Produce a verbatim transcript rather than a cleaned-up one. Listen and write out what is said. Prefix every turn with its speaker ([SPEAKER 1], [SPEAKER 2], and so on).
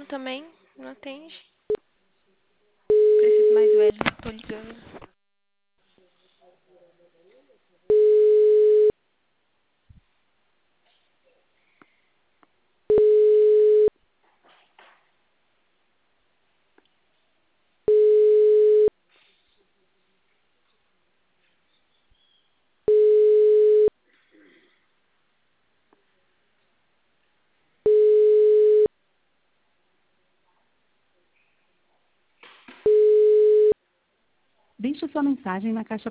[SPEAKER 1] também. Não atende. Preciso mais velho, tô ligando.
[SPEAKER 2] Deixe sua mensagem na caixa